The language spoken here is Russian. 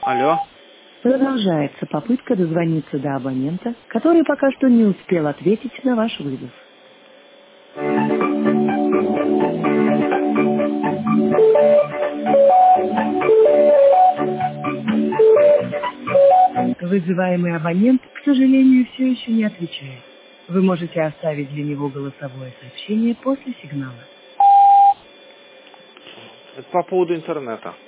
Алло. Продолжается попытка дозвониться до абонента, который пока что не успел ответить на ваш вызов. Вызываемый абонент, к сожалению, все еще не отвечает. Вы можете оставить для него голосовое сообщение после сигнала. Это по поводу интернета.